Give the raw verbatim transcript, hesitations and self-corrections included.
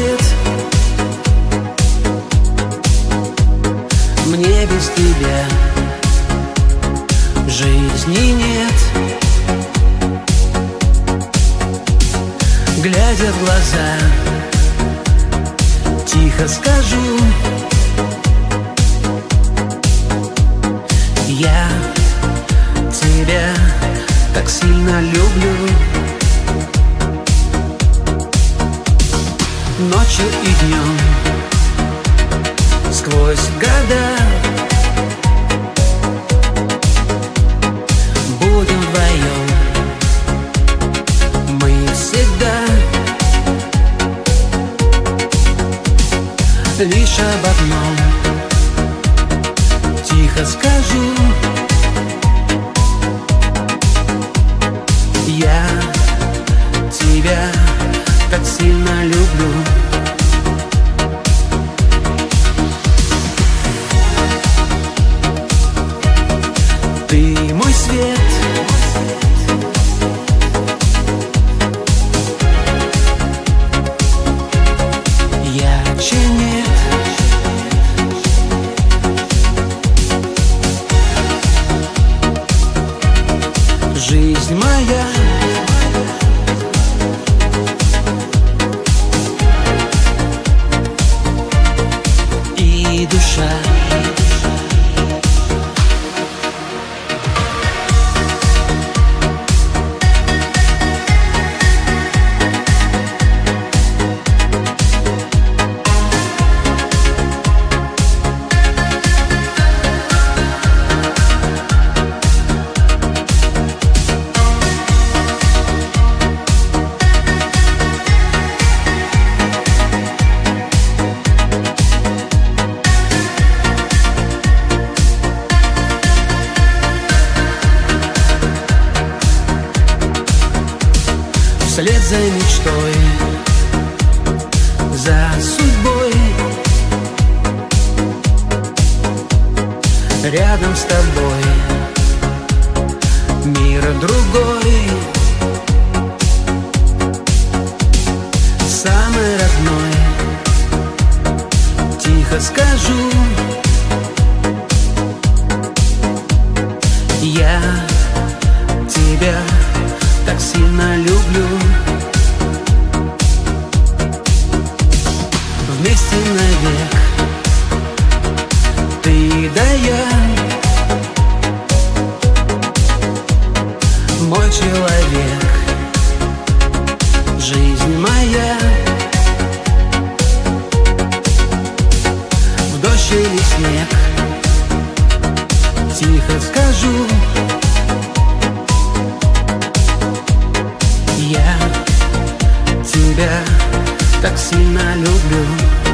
свет. Мне без тебя жизни нет. Глядя в глаза, тихо скажу: я тебя так сильно люблю. Ночью и днем, сквозь года, будем вдвоем мы всегда. Лишь об одном тихо скажу: я тебя так сильно люблю. Ты мой свет, ярче нет. Жизнь моя, и душа. Вслед за мечтой, за судьбой, рядом с тобой мир другой, самый родной. Тихо скажу: я тебя так сильно люблю. Вместе навек ты да я, мой человек, жизнь моя. В дождь или снег тихо скажу: я тебя так сильно люблю.